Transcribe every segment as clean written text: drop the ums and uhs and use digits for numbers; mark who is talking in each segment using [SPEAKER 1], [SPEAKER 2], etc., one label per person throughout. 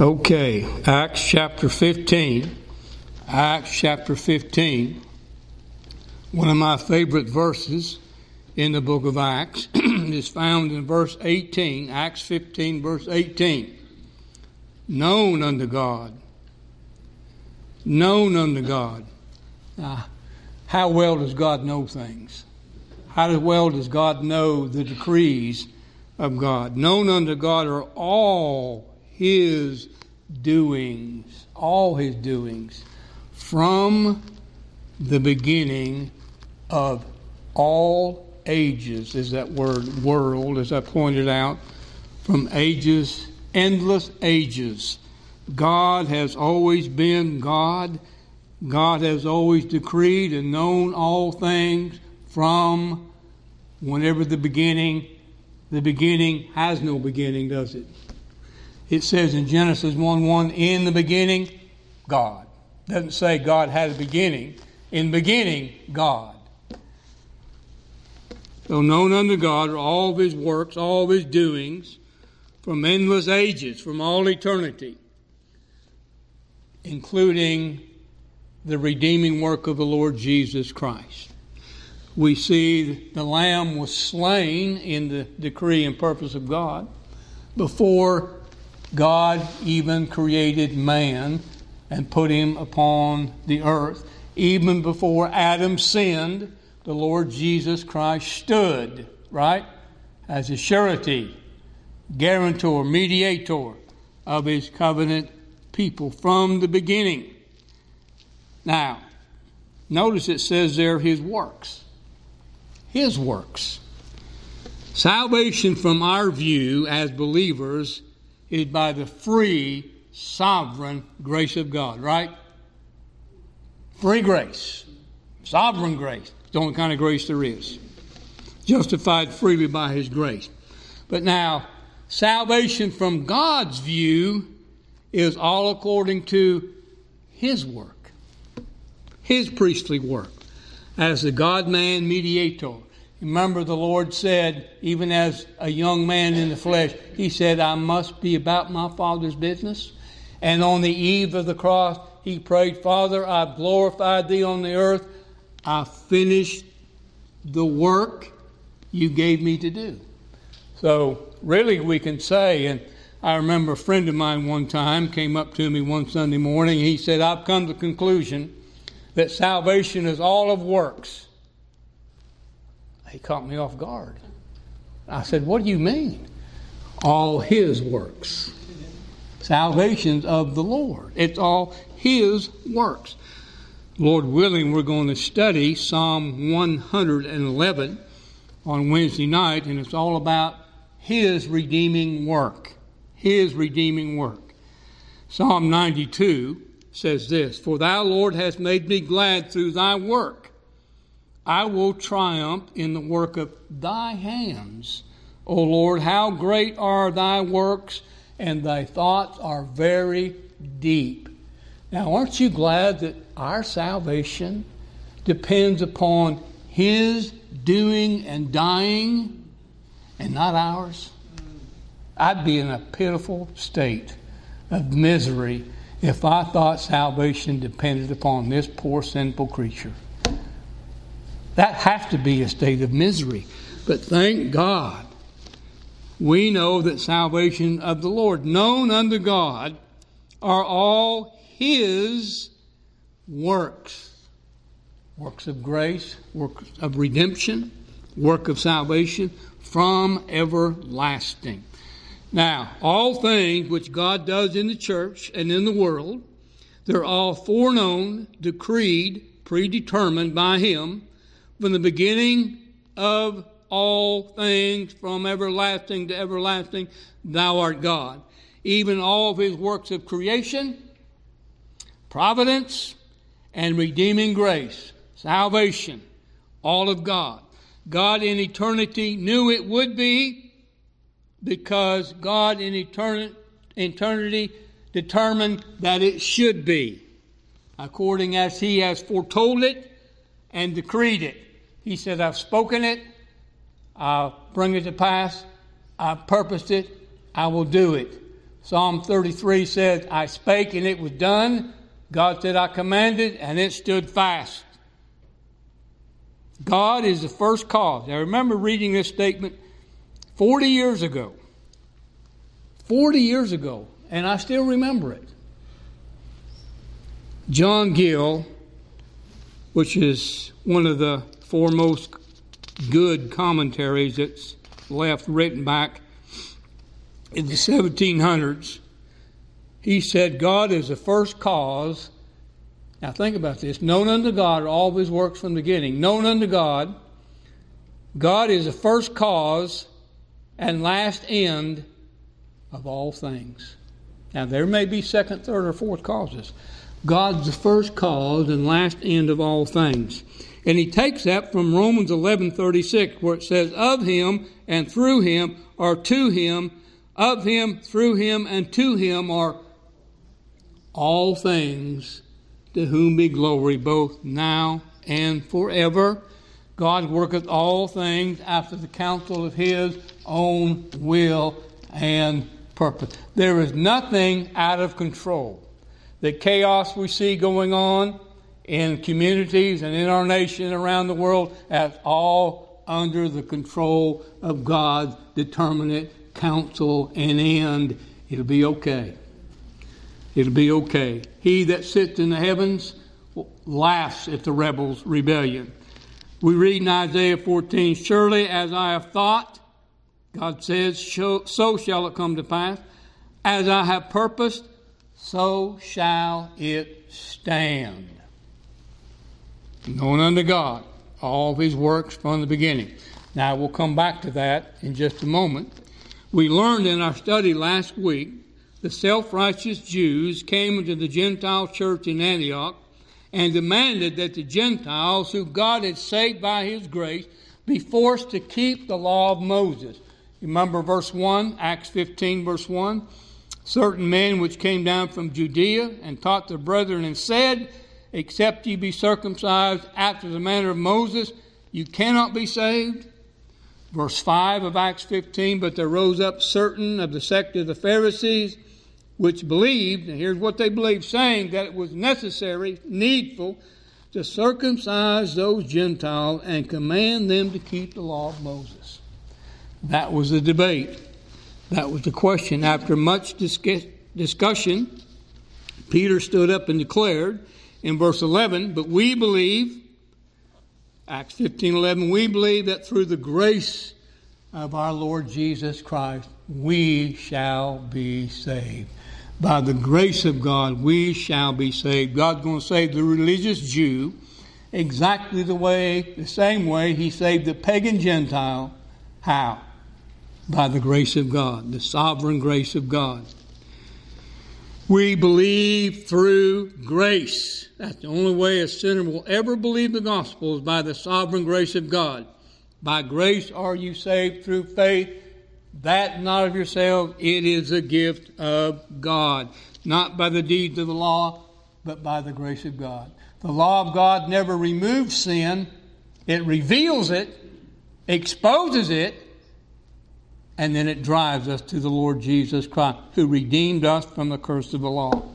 [SPEAKER 1] Okay, Acts chapter 15. Acts chapter 15. One of my favorite verses in the book of Acts is found in verse 18. Acts 15, verse 18. Known unto God. Known unto God. Now, how well does God know things? How well does God know the decrees of God? Known unto God are all His doings, from the beginning of all ages, is that word world, as I pointed out, from ages, endless ages. God has always been God. God has always decreed and known all things from whenever the beginning has no beginning, does it? It says in Genesis 1:1, in the beginning, God. It doesn't say God had a beginning. In the beginning, God. So known unto God are all of His works, all of His doings, from endless ages, from all eternity, including the redeeming work of the Lord Jesus Christ. We see the Lamb was slain in the decree and purpose of God before God even created man and put him upon the earth. Even before Adam sinned, the Lord Jesus Christ stood, right, as a surety, guarantor, mediator of His covenant people from the beginning. Now, notice it says there His works. His works. Salvation from our view as believers is by the free, sovereign grace of God, right? Free grace. Sovereign grace. It's the only kind of grace there is. Justified freely by His grace. But now, salvation from God's view is all according to His work. His priestly work. As the God-man mediator. Remember, the Lord said, even as a young man in the flesh, He said, I must be about my Father's business. And on the eve of the cross, He prayed, Father, I've glorified Thee on the earth. I finished the work You gave me to do. So, really, we can say, and I remember a friend of mine one time came up to me one Sunday morning. He said, I've come to the conclusion that salvation is all of works. He caught me off guard. I said, what do you mean? All His works. Salvation's of the Lord. It's all His works. Lord willing, we're going to study Psalm 111 on Wednesday night, and it's all about His redeeming work. His redeeming work. Psalm 92 says this, For Thou, Lord, hast made me glad through Thy work. I will triumph in the work of Thy hands. O Lord, how great are Thy works, and Thy thoughts are very deep. Now, aren't you glad that our salvation depends upon His doing and dying and not ours? I'd be in a pitiful state of misery if I thought salvation depended upon this poor sinful creature. That has to be a state of misery. But thank God, we know that salvation of the Lord, known unto God, are all His works. Works of grace, works of redemption, work of salvation from everlasting. Now, all things which God does in the church and in the world, they're all foreknown, decreed, predetermined by Him from the beginning of all things, from everlasting to everlasting, Thou art God. Even all of His works of creation, providence, and redeeming grace, salvation, all of God. God in eternity knew it would be, because God in eternity determined that it should be, according as He has foretold it and decreed it. He said, I've spoken it, I'll bring it to pass, I've purposed it, I will do it. Psalm 33 says, I spake and it was done. God said, I commanded and it stood fast. God is the first cause. I remember reading this statement 40 years ago. 40 years ago. And I still remember it. John Gill, which is one of the foremost good commentaries that's left written back in the 1700s, he said, God is the first cause. Now think about this. Known unto God are all of his works from the beginning. Known unto God. God is the first cause and last end of all things. Now there may be second, third, or fourth causes. God's the first cause and last end of all things. And he takes that from Romans 11:36, where it says, of him and through him or to him, of him, through him, and to him are all things, to whom be glory both now and forever. God worketh all things after the counsel of his own will and purpose. There is nothing out of control. The chaos we see going on in communities and in our nation and around the world, that's all under the control of God's determinate counsel and end. It'll be okay. It'll be okay. He that sits in the heavens laughs at the rebels' rebellion. We read in Isaiah 14, surely as I have thought, God says, so shall it come to pass. As I have purposed, so shall it stand. Known unto God, all of his works from the beginning. Now we'll come back to that in just a moment. We learned in our study last week, the self-righteous Jews came into the Gentile church in Antioch and demanded that the Gentiles, who God had saved by his grace, be forced to keep the law of Moses. Remember verse 1, Acts 15, verse 1? Certain men which came down from Judea and taught their brethren and said, except ye be circumcised after the manner of Moses, you cannot be saved. Verse 5 of Acts 15, but there rose up certain of the sect of the Pharisees, which believed, and here's what they believed, saying that it was necessary, needful, to circumcise those Gentiles and command them to keep the law of Moses. That was the debate. That was the question. After much discussion, Peter stood up and declared in verse 11, but we believe, Acts 15:11, we believe that through the grace of our Lord Jesus Christ, we shall be saved. By the grace of God, we shall be saved. God's going to save the religious Jew exactly the same way he saved the pagan Gentile. How? By the grace of God, the sovereign grace of God. We believe through grace. That's the only way a sinner will ever believe the gospel, is by the sovereign grace of God. By grace are you saved through faith, that not of yourselves, it is a gift of God. Not by the deeds of the law, but by the grace of God. The law of God never removes sin. It reveals it, exposes it, and then it drives us to the Lord Jesus Christ, who redeemed us from the curse of the law.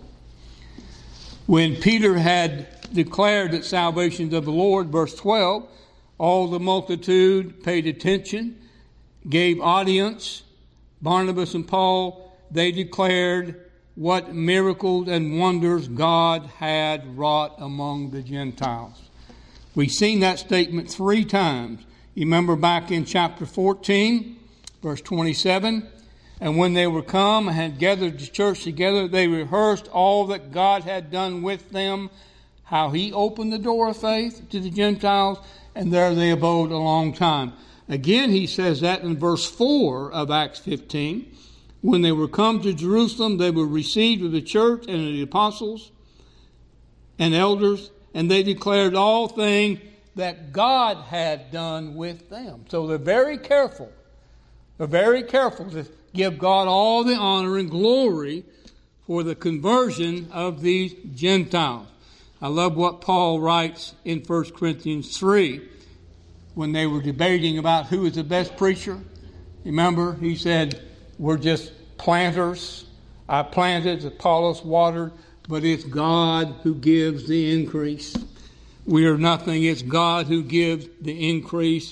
[SPEAKER 1] When Peter had declared that salvation is of the Lord, verse 12, all the multitude paid attention, gave audience. Barnabas and Paul, they declared what miracles and wonders God had wrought among the Gentiles. We've seen that statement 3 times. You remember back in chapter 14, verse 27, and when they were come and had gathered the church together, they rehearsed all that God had done with them, how he opened the door of faith to the Gentiles, and there they abode a long time. Again, he says that in verse 4 of Acts 15. When they were come to Jerusalem, they were received of the church and of the apostles and elders, and they declared all things that God had done with them. So they're very careful. They're very careful to give God all the honor and glory for the conversion of these Gentiles. I love what Paul writes in 1 Corinthians 3 when they were debating about who is the best preacher. Remember, he said, we're just planters. I planted, Apollos watered, but it's God who gives the increase. We are nothing. It's God who gives the increase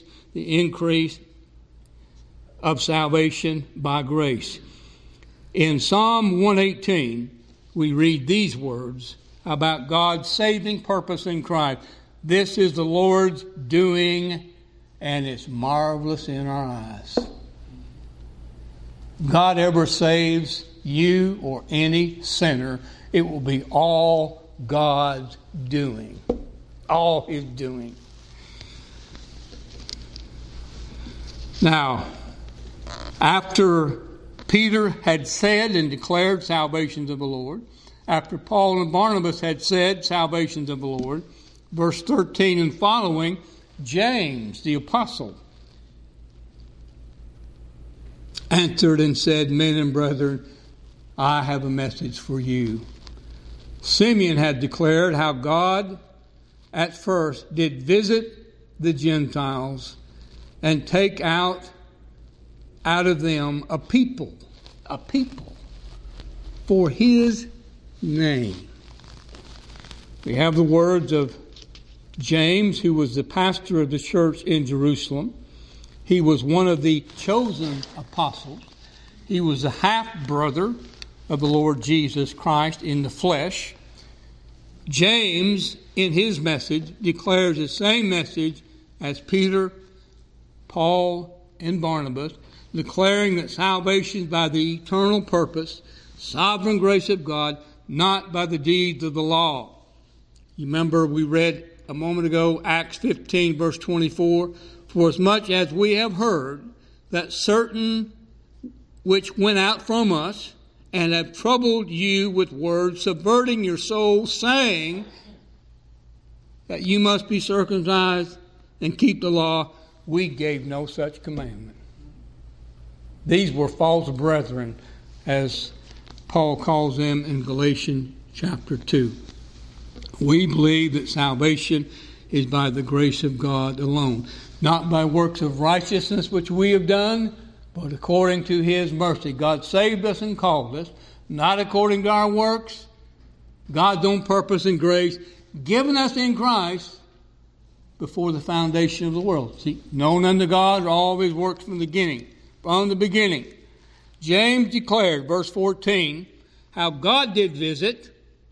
[SPEAKER 1] of salvation by grace. In Psalm 118, we read these words about God's saving purpose in Christ. This is the Lord's doing, and it's marvelous in our eyes. God ever saves you or any sinner, it will be all God's doing. All His doing. Now, after Peter had said and declared salvations of the Lord, after Paul and Barnabas had said salvations of the Lord, verse 13 and following, James, the apostle, answered and said, Men and brethren, I have a message for you. Simeon had declared how God at first did visit the Gentiles and take out of them a people for His name. We have the words of James, who was the pastor of the church in Jerusalem. He was one of the chosen apostles. He was the half-brother of the Lord Jesus Christ in the flesh. James, in his message, declares the same message as Peter, Paul, and Barnabas, declaring that salvation is by the eternal purpose, sovereign grace of God, not by the deeds of the law. You remember we read a moment ago, Acts 15, verse 24, For as much as we have heard that certain which went out from us, and have troubled you with words, subverting your souls, saying that you must be circumcised and keep the law, we gave no such commandment. These were false brethren, as Paul calls them in Galatians chapter 2. We believe that salvation is by the grace of God alone, not by works of righteousness which we have done, but according to His mercy. God saved us and called us, not according to our works, God's own purpose and grace, given us in Christ before the foundation of the world. See, known unto God are all of His works from the beginning. James declared, verse 14, how God did visit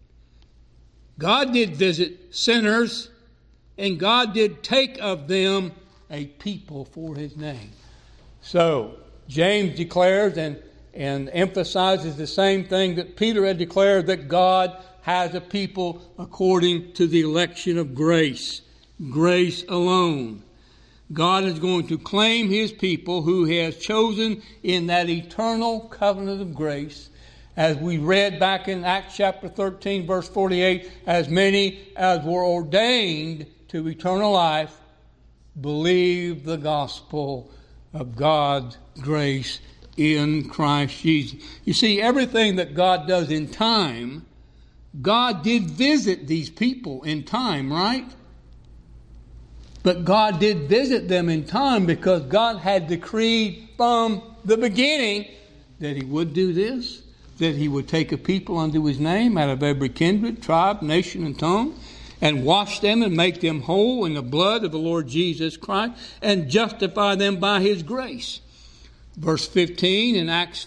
[SPEAKER 1] sinners, and God did take of them a people for His name. So, James declares and emphasizes the same thing that Peter had declared, that God has a people according to the election of grace. Grace alone. God is going to claim His people who He has chosen in that eternal covenant of grace. As we read back in Acts chapter 13, verse 48, as many as were ordained to eternal life believe the gospel of God's grace in Christ Jesus. You see, everything that God does in time, God did visit these people in time, right? But God did visit them in time because God had decreed from the beginning that He would do this, that He would take a people unto His name out of every kindred, tribe, nation, and tongue, and wash them and make them whole in the blood of the Lord Jesus Christ, and justify them by His grace. Verse 15 in Acts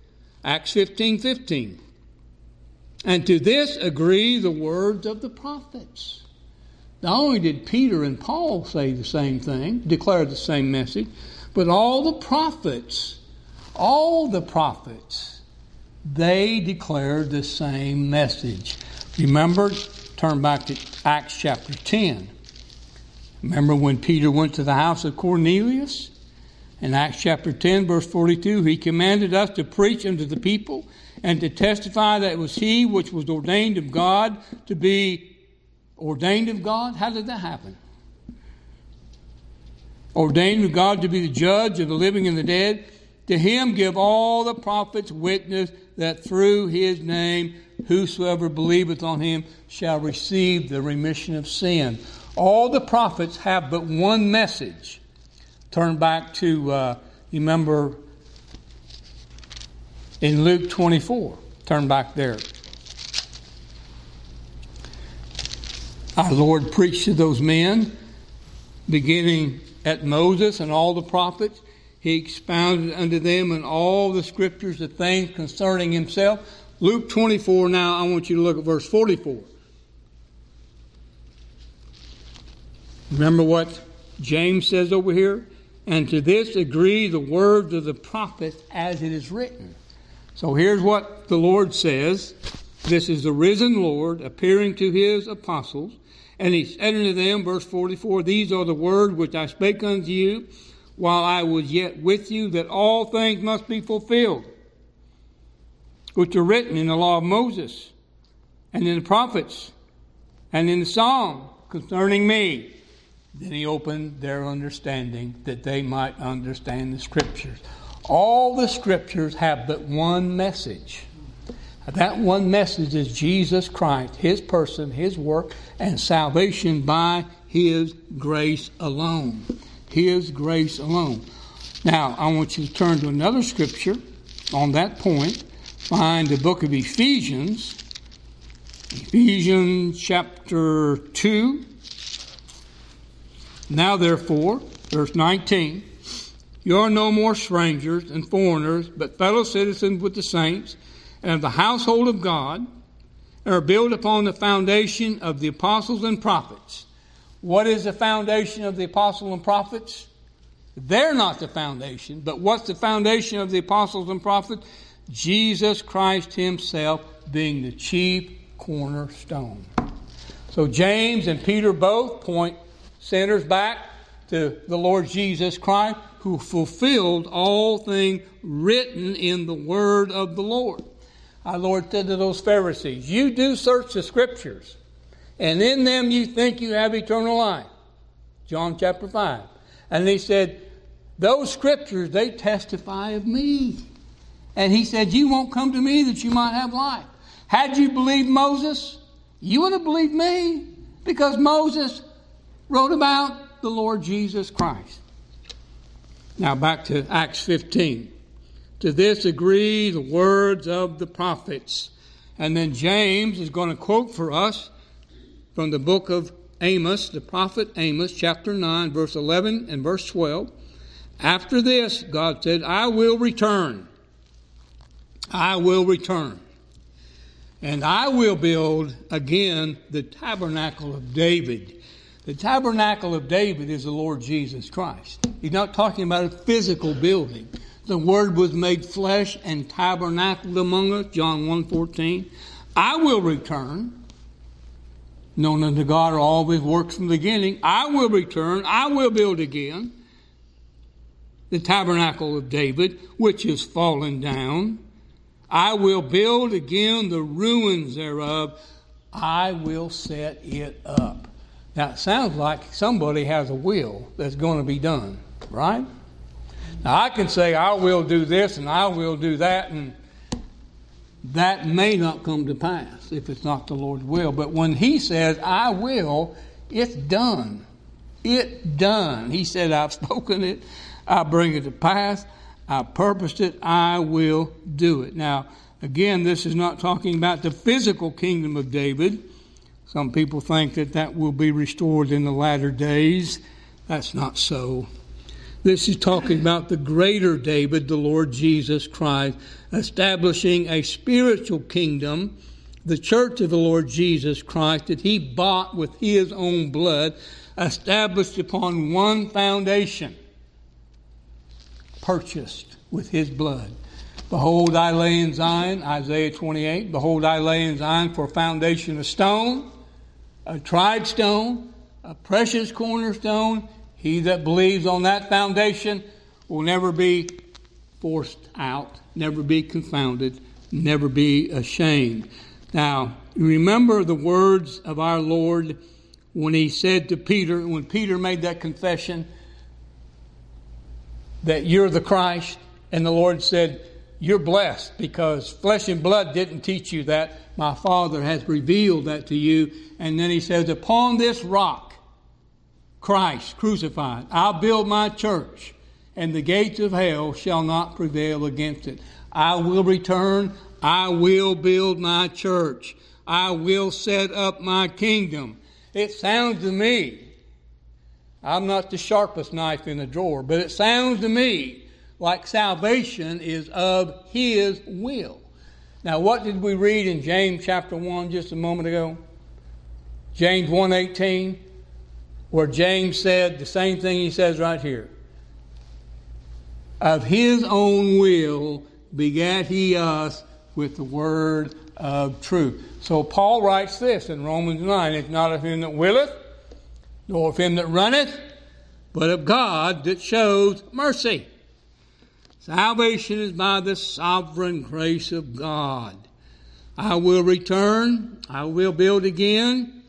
[SPEAKER 1] 15:15. And to this agree the words of the prophets. Not only did Peter and Paul say the same thing, declare the same message, but all the prophets, they declared the same message. Remember, turn back to Acts chapter 10. Remember when Peter went to the house of Cornelius? In Acts chapter 10, verse 42, he commanded us to preach unto the people and to testify that it was he which was ordained of God to be ordained of God. How did that happen? Ordained of God to be the judge of the living and the dead. To him give all the prophets witness that through his name whosoever believeth on him shall receive the remission of sin. All the prophets have but one message. Turn back to, remember, in Luke 24. Turn back there. Our Lord preached to those men, beginning at Moses and all the prophets. He expounded unto them in all the scriptures the things concerning himself. Luke 24, now I want you to look at verse 44. Remember what James says over here? And to this agree the words of the prophets as it is written. So here's what the Lord says. This is the risen Lord appearing to his apostles. And he said unto them, verse 44, these are the words which I spake unto you while I was yet with you, that all things must be fulfilled, which are written in the law of Moses, and in the prophets, and in the Psalm concerning me. Then he opened their understanding that they might understand the Scriptures. All the Scriptures have but one message. That one message is Jesus Christ, his person, his work, and salvation by his grace alone. His grace alone. Now, I want you to turn to another scripture on that point. Find the book of Ephesians. Ephesians chapter 2. Now, therefore, verse 19, you are no more strangers and foreigners, but fellow citizens with the saints, and of the household of God, and are built upon the foundation of the apostles and prophets. What is the foundation of the apostles and prophets? They're not the foundation, but what's the foundation of the apostles and prophets? Jesus Christ himself being the chief cornerstone. So James and Peter both point sinners back to the Lord Jesus Christ, who fulfilled all things written in the word of the Lord. Our Lord said to those Pharisees, you do search the Scriptures, and in them you think you have eternal life. John chapter 5. And he said, those Scriptures, they testify of me. And he said, you won't come to me that you might have life. Had you believed Moses, you would have believed me, because Moses wrote about the Lord Jesus Christ. Now back to Acts 15. To this agree the words of the prophets. And then James is going to quote for us from the book of Amos, the prophet Amos, chapter 9, verse 11 and verse 12. After this, God said, I will return. I will return. And I will build again the tabernacle of David. The tabernacle of David is the Lord Jesus Christ. He's not talking about a physical building. The Word was made flesh and tabernacled among us, John 1:14. I will return, known unto God are all his works from the beginning. I will return, I will build again the tabernacle of David, which is fallen down. I will build again the ruins thereof. I will set it up. Now, it sounds like somebody has a will that's going to be done, right? Now, I can say, I will do this and I will do that, and that may not come to pass if it's not the Lord's will. But when he says, I will, it's done. It's done. He said, I've spoken it. I bring it to pass. I purposed it. I will do it. Now, again, this is not talking about the physical kingdom of David. Some people think that that will be restored in the latter days. That's not so. This is talking about the greater David, the Lord Jesus Christ, establishing a spiritual kingdom, the church of the Lord Jesus Christ, that he bought with his own blood, established upon one foundation, purchased with his blood. Behold, I lay in Zion, Isaiah 28, behold, I lay in Zion for a foundation of stone, a tried stone, a precious cornerstone. He that believes on that foundation will never be forced out, never be confounded, never be ashamed. Now, remember the words of our Lord when he said to Peter, when Peter made that confession that you're the Christ, and the Lord said, you're blessed because flesh and blood didn't teach you that. My Father has revealed that to you. And then he says, upon this rock, Christ crucified, I'll build my church, and the gates of hell shall not prevail against it. I will return, I will build my church. I will set up my kingdom. It sounds to me, I'm not the sharpest knife in the drawer, but it sounds to me like salvation is of His will. Now, what did we read in James chapter 1 just a moment ago? James 1:18, where James said the same thing he says right here. Of His own will begat He us with the word of truth. So Paul writes this in Romans 9, it's not of him that willeth, nor of him that runneth, but of God that shows mercy. Salvation is by the sovereign grace of God. I will return, I will build again,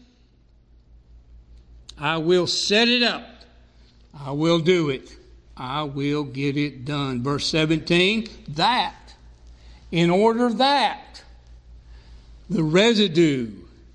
[SPEAKER 1] I will set it up, I will do it, I will get it done. Verse 17, that, in order that, the residue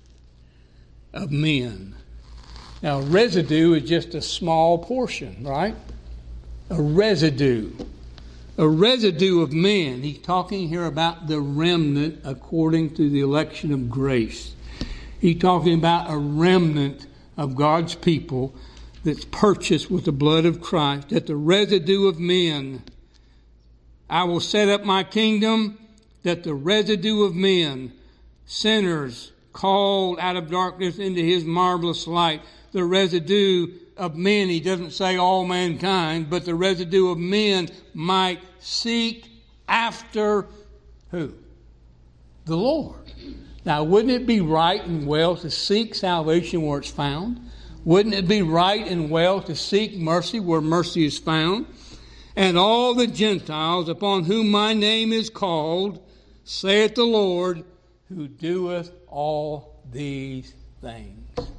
[SPEAKER 1] of men. Now, residue is just a small portion, right? A residue. A residue of men. He's talking here about the remnant according to the election of grace. He's talking about a remnant of God's people that's purchased with the blood of Christ. That the residue of men, I will set up my kingdom, that the residue of men, sinners called out of darkness into His marvelous light, the residue of men, he doesn't say all mankind, but the residue of men might seek after who? The Lord. Now, wouldn't it be right and well to seek salvation where it's found? Wouldn't it be right and well to seek mercy where mercy is found? And all the Gentiles upon whom my name is called, saith the Lord, who doeth all these things.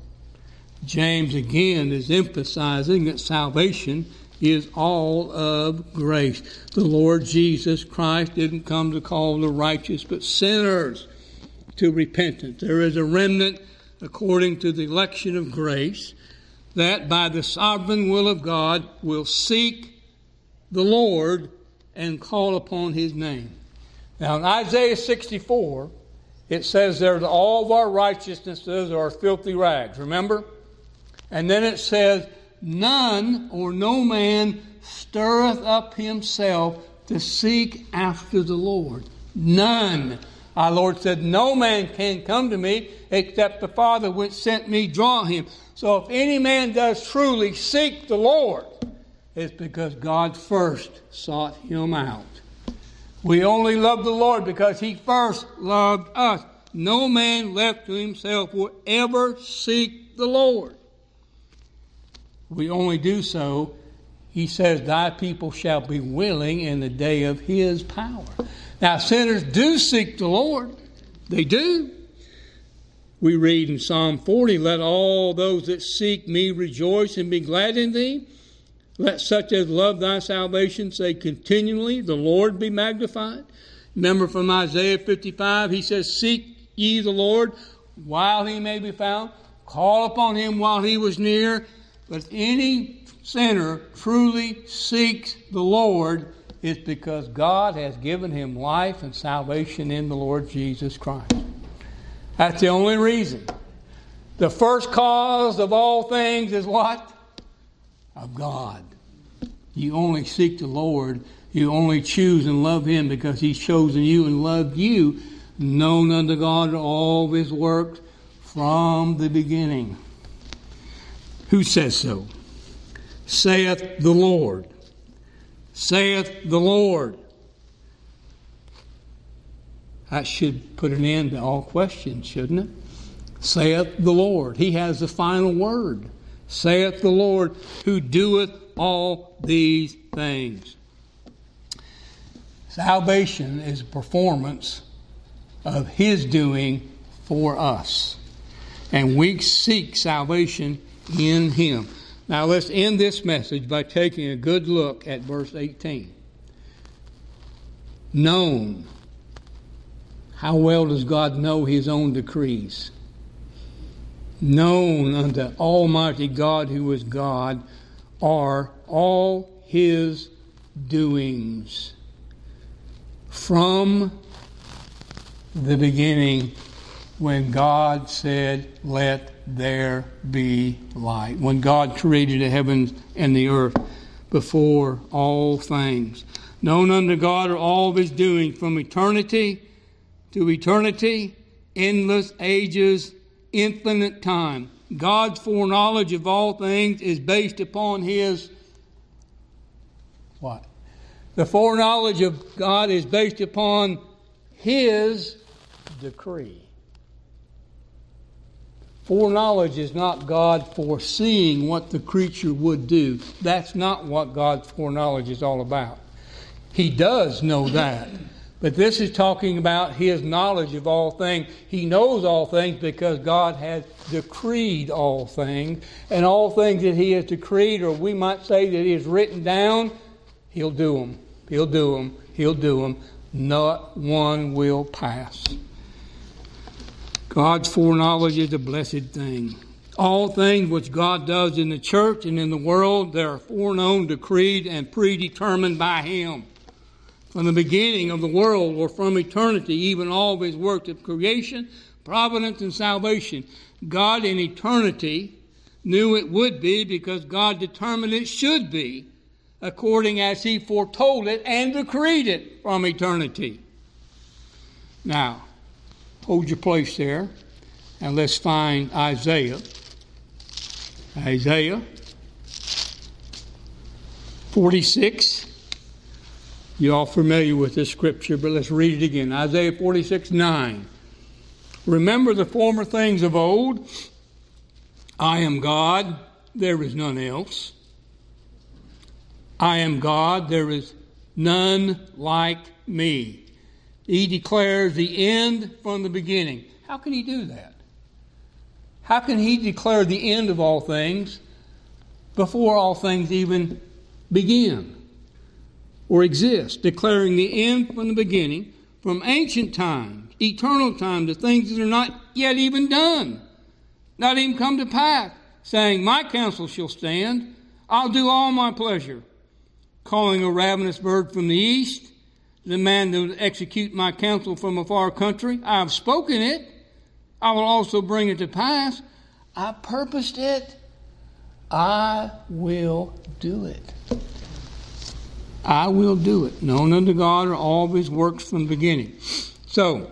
[SPEAKER 1] James again is emphasizing that salvation is all of grace. The Lord Jesus Christ didn't come to call the righteous, but sinners to repentance. There is a remnant according to the election of grace that by the sovereign will of God will seek the Lord and call upon His name. Now in Isaiah 64, it says there that all of our righteousnesses are filthy rags. Remember? And then it says, none or no man stirreth up himself to seek after the Lord. None. Our Lord said, no man can come to me except the Father which sent me draw him. So if any man does truly seek the Lord, it's because God first sought him out. We only love the Lord because He first loved us. No man left to himself will ever seek the Lord. We only do so, He says, thy people shall be willing in the day of His power. Now, sinners do seek the Lord. They do. We read in Psalm 40, let all those that seek me rejoice and be glad in thee. Let such as love thy salvation say continually, the Lord be magnified. Remember from Isaiah 55, he says, seek ye the Lord while He may be found. Call upon Him while He was near. But if any sinner truly seeks the Lord, it's because God has given him life and salvation in the Lord Jesus Christ. That's the only reason. The first cause of all things is what? Of God. You only seek the Lord. You only choose and love Him because He's chosen you and loved you, known unto God all of His works from the beginning. Who says so? Saith the Lord. Saith the Lord. That should put an end to all questions, shouldn't it? Saith the Lord. He has the final word. Saith the Lord, who doeth all these things. Salvation is a performance of His doing for us. And we seek salvation in Him. Now let's end this message by taking a good look at verse 18. Known. How well does God know His own decrees? Known unto Almighty God, who is God, are all His doings from the beginning when God said, "Let there be light." When God created the heavens and the earth before all things. Known unto God are all of his doings from eternity to eternity, endless ages, infinite time. God's foreknowledge of all things is based upon his what? The foreknowledge of God is based upon his decree. Foreknowledge is not God foreseeing what the creature would do. That's not what God's foreknowledge is all about. He does know that. But this is talking about his knowledge of all things. He knows all things because God has decreed all things. And all things that he has decreed, or we might say that he has written down, he'll do them. He'll do them. He'll do them. Not one will pass. God's foreknowledge is a blessed thing. All things which God does in the church and in the world, they are foreknown, decreed, and predetermined by him. From the beginning of the world, or from eternity, even all of his works of creation, providence, and salvation, God in eternity knew it would be because God determined it should be, according as he foretold it and decreed it from eternity. Now, hold your place there, and let's find Isaiah. Isaiah 46. You're all familiar with this scripture, but let's read it again. Isaiah 46:9. Remember the former things of old. I am God, there is none else. I am God, there is none like me. He declares the end from the beginning. How can he do that? How can he declare the end of all things before all things even begin or exist? Declaring the end from the beginning, from ancient times, eternal time, to things that are not yet even done, not even come to pass, saying, my counsel shall stand, I'll do all my pleasure. Calling a ravenous bird from the east, the man that will execute my counsel from a far country. I have spoken it, I will also bring it to pass. I purposed it, I will do it. I will do it. Known unto God are all of his works from the beginning. So,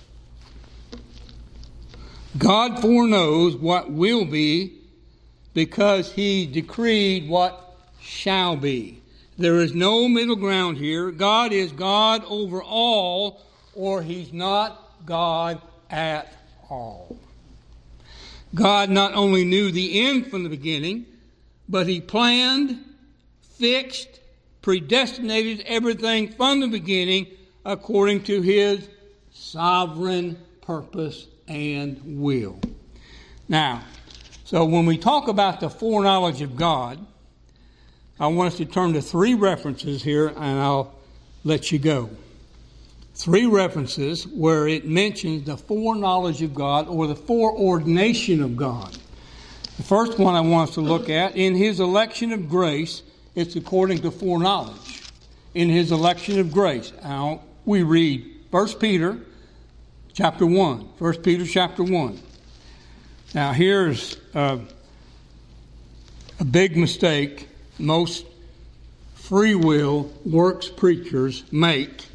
[SPEAKER 1] God foreknows what will be because he decreed what shall be. There is no middle ground here. God is God over all, or he's not God at all. God not only knew the end from the beginning, but he planned, fixed, predestinated everything from the beginning according to his sovereign purpose and will. Now, so when we talk about the foreknowledge of God, I want us to turn to three references here, and I'll let you go. Three references where it mentions the foreknowledge of God or the foreordination of God. The first one I want us to look at, in his election of grace, it's according to foreknowledge. In his election of grace. Now, we read 1 Peter chapter 1. 1 Peter chapter 1. Now, here's a big mistake most free will works preachers make.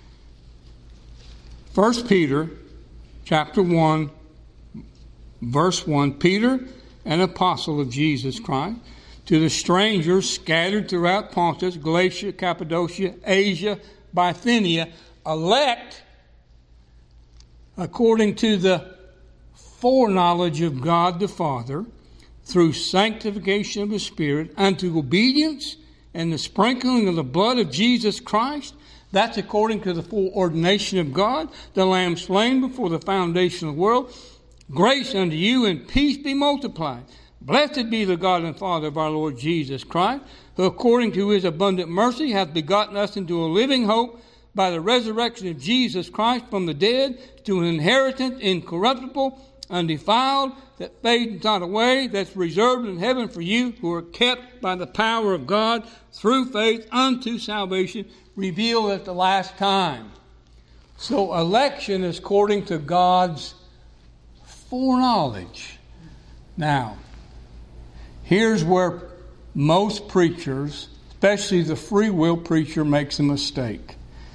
[SPEAKER 1] 1 Peter chapter 1, verse 1, Peter, an apostle of Jesus Christ, to the strangers scattered throughout Pontus, Galatia, Cappadocia, Asia, Bithynia, elect according to the foreknowledge of God the Father, through sanctification of the Spirit, unto obedience and the sprinkling of the blood of Jesus Christ. That's according to the foreordination of God, the Lamb slain before the foundation of the world. Grace unto you and peace be multiplied. Blessed be the God and Father of our Lord Jesus Christ, who according to his abundant mercy hath begotten us into a living hope by the resurrection of Jesus Christ from the dead, to an inheritance incorruptible, undefiled, that fades not away, that's reserved in heaven for you, who are kept by the power of God through faith unto salvation, revealed at the last time. So election is according to God's foreknowledge. Now, here's where most preachers, especially the free will preacher, makes a mistake.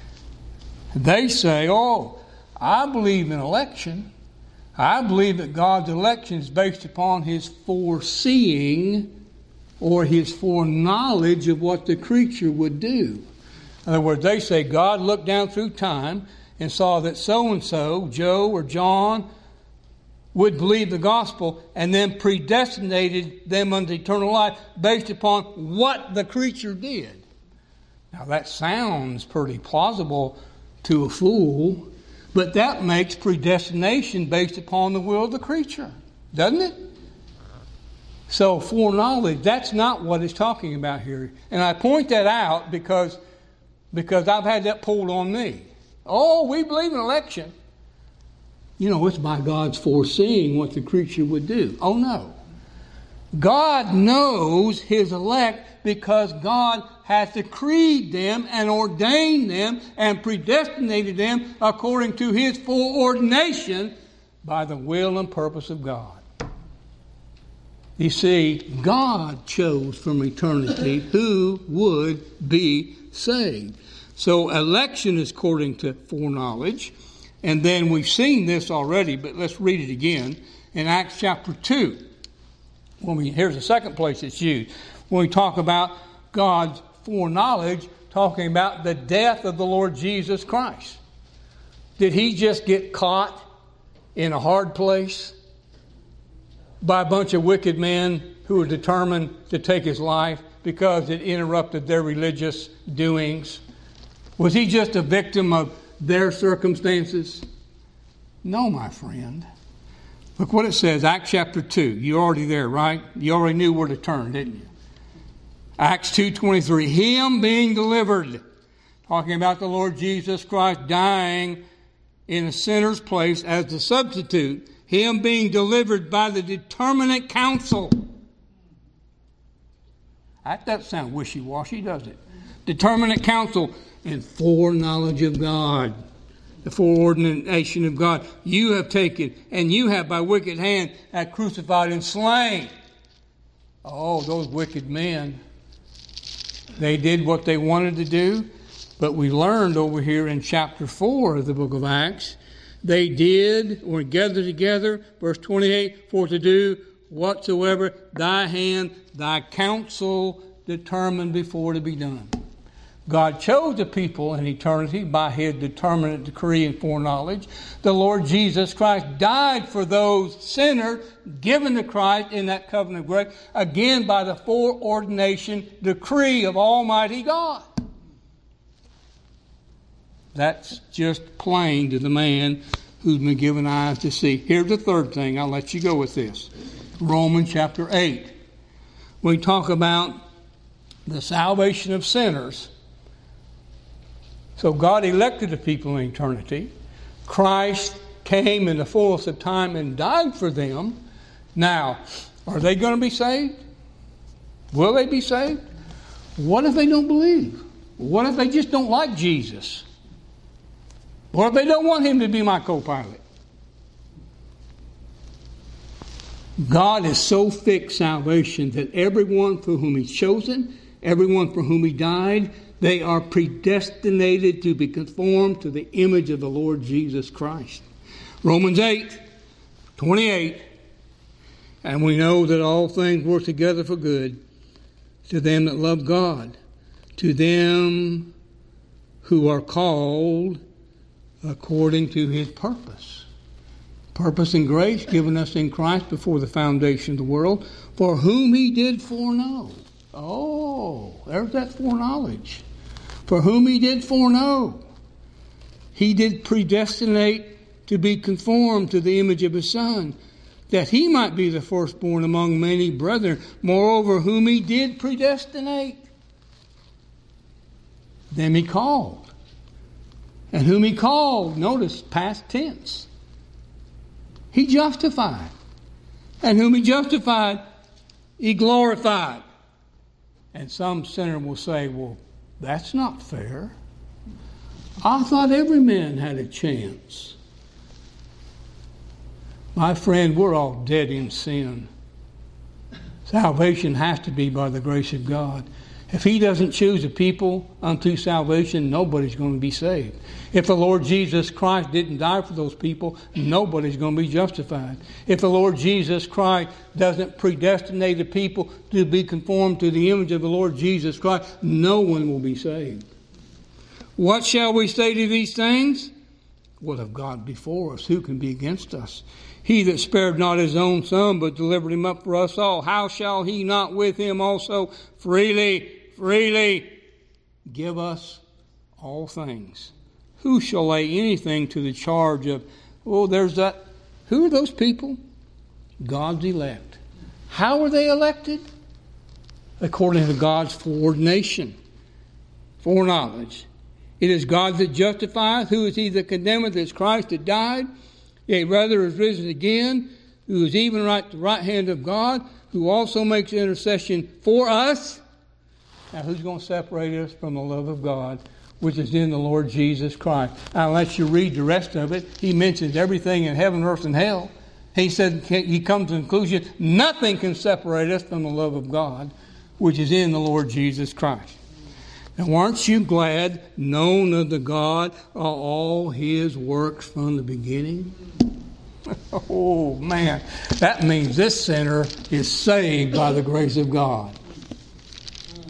[SPEAKER 1] They say, oh, I believe in election. I believe that God's election is based upon His foreseeing or His foreknowledge of what the creature would do. In other words, they say God looked down through time and saw that so-and-so, Joe or John, would believe the gospel and then predestinated them unto eternal life based upon what the creature did. Now that sounds pretty plausible to a fool, but that makes predestination based upon the will of the creature, doesn't it? So foreknowledge, that's not what it's talking about here. And I point that out because I've had that pulled on me. Oh, we believe in election. You know, it's by God's foreseeing what the creature would do. Oh, no. God knows His elect because God has decreed them and ordained them and predestinated them according to His foreordination by the will and purpose of God. You see, God chose from eternity who would be saved. So election is according to foreknowledge. And then we've seen this already, but let's read it again in Acts chapter 2. Here's the second place it's used. When we talk about God's foreknowledge, talking about the death of the Lord Jesus Christ. Did He just get caught in a hard place by a bunch of wicked men who were determined to take His life because it interrupted their religious doings? Was He just a victim of their circumstances? No, my friend. Look what it says, Acts chapter 2. You're already there, right? You already knew where to turn, didn't you? Acts 2:23. Him being delivered. Talking about the Lord Jesus Christ dying in a sinner's place as the substitute. Him being delivered by the determinate counsel. That doesn't sound wishy-washy, does it? Determinate counsel and foreknowledge of God. The foreordination of God. You have taken, and you have by wicked hand have crucified and slain. Oh, those wicked men. They did what they wanted to do, but we learned over here in chapter 4 of the book of Acts, they did, or gathered together, verse 28, for to do whatsoever thy hand, thy counsel determined before to be done. God chose the people in eternity by His determinate decree and foreknowledge. The Lord Jesus Christ died for those sinners given to Christ in that covenant of grace, again by the foreordination decree of Almighty God. That's just plain to the man who's been given eyes to see. Here's the third thing. I'll let you go with this. Romans chapter 8. We talk about the salvation of sinners. So God elected the people in eternity. Christ came in the fullness of time and died for them. Now, are they going to be saved? Will they be saved? What if they don't believe? What if they just don't like Jesus? What if they don't want Him to be my co-pilot? God has so fixed salvation that everyone for whom He's chosen, everyone for whom He died, they are predestinated to be conformed to the image of the Lord Jesus Christ. Romans 8:28. And we know that all things work together for good to them that love God, to them who are called according to His purpose. Purpose and grace given us in Christ before the foundation of the world, for whom He did foreknow. Oh, there's that foreknowledge. For whom He did foreknow, He did predestinate to be conformed to the image of His Son, that He might be the firstborn among many brethren. Moreover, whom He did predestinate, them He called. And whom He called, notice, past tense, He justified. And whom He justified, He glorified. And some sinner will say, well, that's not fair. I thought every man had a chance. My friend, we're all dead in sin. Salvation has to be by the grace of God. If He doesn't choose a people unto salvation, nobody's going to be saved. If the Lord Jesus Christ didn't die for those people, nobody's going to be justified. If the Lord Jesus Christ doesn't predestinate a people to be conformed to the image of the Lord Jesus Christ, no one will be saved. What shall we say to these things? What if God be for us? Who can be against us? He that spared not His own Son, but delivered Him up for us all, how shall He not with Him also freely give us all things? Who shall lay anything to the charge of, there's that. Who are those people? God's elect. How are they elected? According to God's foreordination, foreknowledge. It is God that justifieth. Who is He that condemneth? It is Christ that died. Yea, rather is risen again, who is even right at the right hand of God, who also makes intercession for us. Now, who's going to separate us from the love of God, which is in the Lord Jesus Christ? Now, unless you read the rest of it, He mentions everything in heaven, earth, and hell. He said, He comes to the conclusion, nothing can separate us from the love of God, which is in the Lord Jesus Christ. Now, aren't you glad, known of the God of all His works from the beginning? Oh, man. That means this sinner is saved by the grace of God.